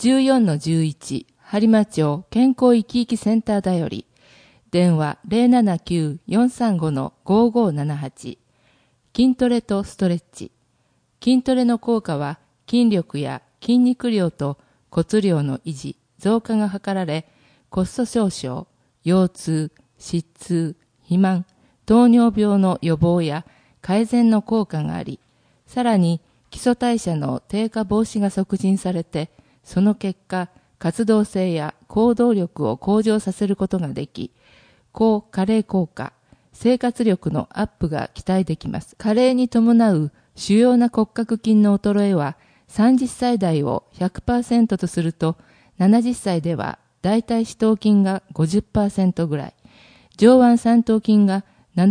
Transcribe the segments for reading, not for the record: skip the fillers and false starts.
14-11 播磨町健康生き生きセンターだより電話 079-435-5578 筋トレとストレッチ。筋トレの効果は筋力や筋肉量と骨量の維持、増加が図られ、コスト少々、腰痛、失痛、肥満、糖尿病の予防や改善の効果があり、さらに基礎代謝の低下防止が促進されて、その結果、活動性や行動力を向上させることができ、高加齢効果、生活力のアップが期待できます。加齢に伴う主要な骨格筋の衰えは、30歳代を 100% とすると、70歳では大腿四頭筋が 50% ぐらい、上腕三頭筋が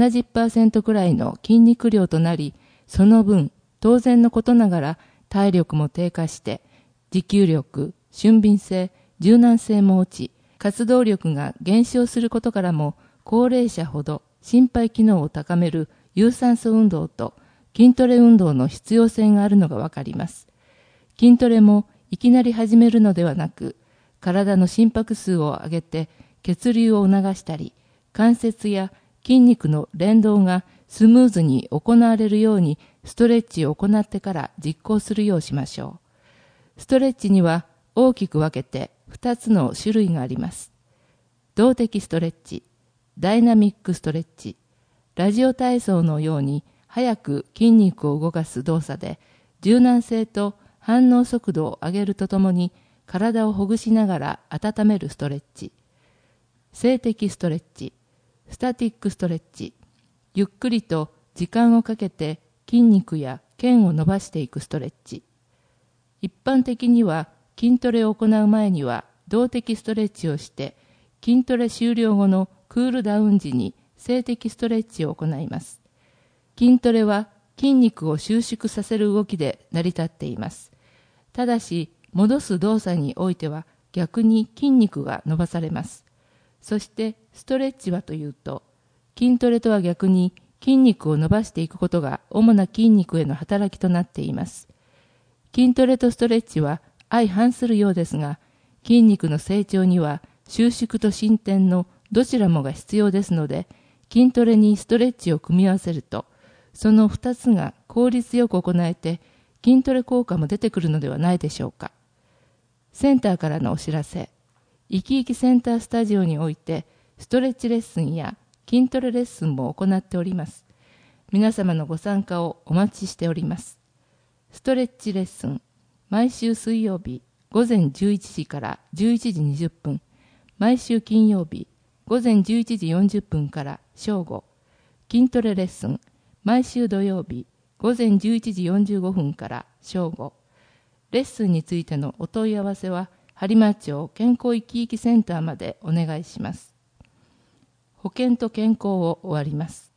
70% ぐらいの筋肉量となり、その分、当然のことながら体力も低下して、持久力、俊敏性、柔軟性も落ち、活動力が減少することからも、高齢者ほど心肺機能を高める有酸素運動と筋トレ運動の必要性があるのがわかります。筋トレもいきなり始めるのではなく、体の心拍数を上げて血流を促したり、関節や筋肉の連動がスムーズに行われるようにストレッチを行ってから実行するようしましょう。ストレッチには大きく分けて2つの種類があります。動的ストレッチ、ダイナミックストレッチ、ラジオ体操のように早く筋肉を動かす動作で柔軟性と反応速度を上げるとともに体をほぐしながら温めるストレッチ、静的ストレッチ、スタティックストレッチ、ゆっくりと時間をかけて筋肉や腱を伸ばしていくストレッチ。一般的には筋トレを行う前には動的ストレッチをして筋トレ終了後のクールダウン時に静的ストレッチを行います。筋トレは筋肉を収縮させる動きで成り立っています。ただし、戻す動作においては逆に筋肉が伸ばされます。そしてストレッチはというと、筋トレとは逆に筋肉を伸ばしていくことが主な筋肉への働きとなっています。筋トレとストレッチは相反するようですが、筋肉の成長には収縮と伸展のどちらもが必要ですので、筋トレにストレッチを組み合わせると、その2つが効率よく行えて、筋トレ効果も出てくるのではないでしょうか。センターからのお知らせ。生き生きセンタースタジオにおいて、ストレッチレッスンや筋トレレッスンも行っております。皆様のご参加をお待ちしております。ストレッチレッスン、毎週水曜日午前11時から11時20分、毎週金曜日午前11時40分から正午、筋トレレッスン、毎週土曜日午前11時45分から正午。レッスンについてのお問い合わせは、播磨町健康生き生きセンターまでお願いします。保険と健康を終わります。